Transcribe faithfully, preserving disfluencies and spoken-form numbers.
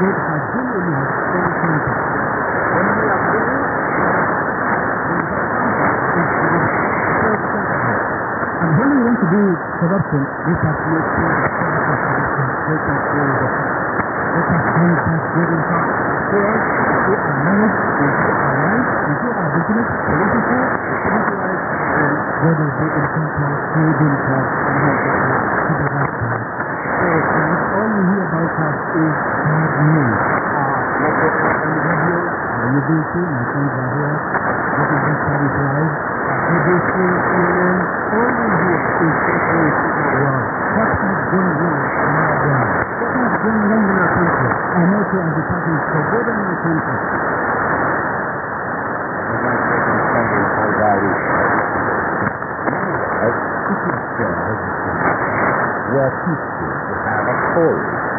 state has been in your own country. When we are busy, and when we want to do corruption, we have to make sure that corruption is taken care of. Let us find that good in fact. So, we are managed, we do our life, we do our business, political, socialized, and God will be in control, creating God, and help us to the right path. So, friends, all we hear about us is bad news. Uh, like what on the radio, uh, U B C, my friends are here, this is the Studies Live, uh, A B C, C N N, all we hear is takeaways from the world. What is going on in our world? What is going on in our country? And also as a person for good in our country. Where people have a story.